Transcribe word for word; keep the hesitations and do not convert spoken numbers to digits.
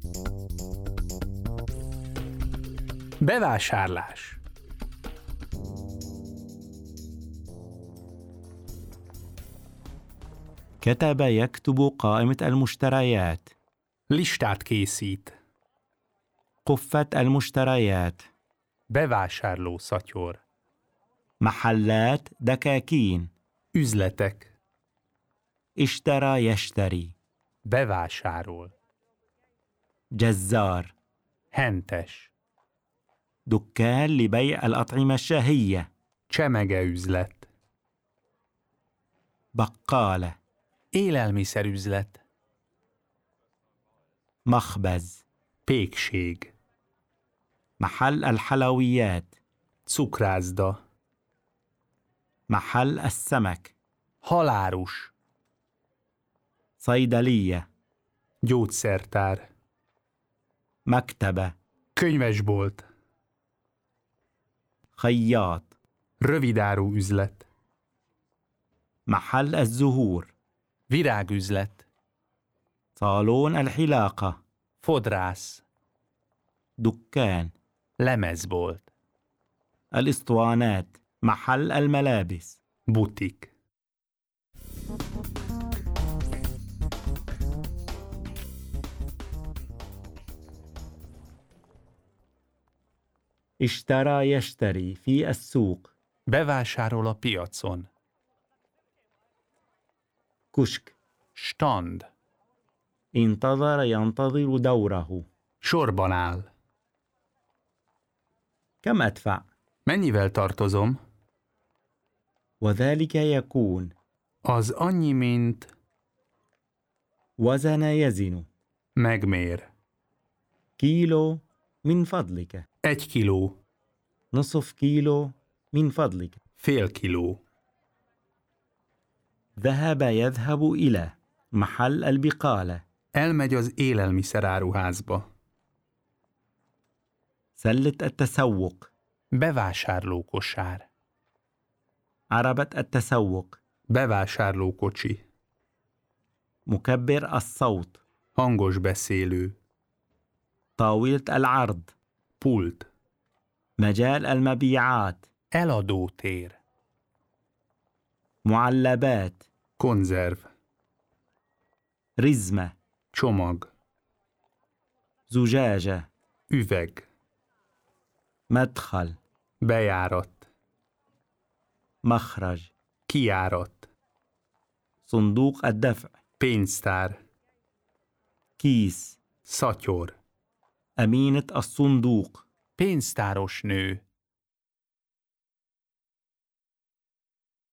Bevásárlás. كتب يكتب قائمة المشتريات. Listát készít. قفة المشتريات. Bevásárló szatyor. محلات دكاكين. Üzletek. اشترى يشتري. Bevásárol. جزار. Hentes. دكان لبيع الأطعمة الشهية. Csemegeüzlet. بقالة. Élelmiszerüzlet. مخبز. Pékség. محل الحلويات. Cukrászda. محل السمك. Halárus. صيدلية. Gyógyszertár. مكتبة. Könyvesbolt. خياط. Rövidáru üzlet. محل الزهور. Virágüzlet. صالون الحلاقة. Fodrász. دكان. Lemezbolt. الإسطوانات. محل الملابس. Butik. اشترى يشتري في السوق. Bevásárol a piacon. كشك. Stand. انتظر ينتظر دوره. Sorban áll. كم أدفع؟ Mennyivel tartozom? وذلك يكون. Az annyi, mint وزن يزن. megmér. كيلو من فضلك. Egy kiló. نصف كيلو من فضلك. Fél kiló. ذهب يذهب إلى محل البقالة. Elmegy az élelmiszeráruházba. سلة التسوق. Bevásárlókosár. عربة التسوق. Bevásárlókocsi. مكبر الصوت. Hangos beszélő. طاولة العرض. Pult. مجال المبيعات. Eladótér. معلبات. Konzerv. رزمة. Csomag. زجاجة. Üveg. مدخل. Bejárat. مخرج. Kijárat. صندوق الدفع. Pénztár. كيس. Szatyor. أمينة الصندوق. Pénztáros nő.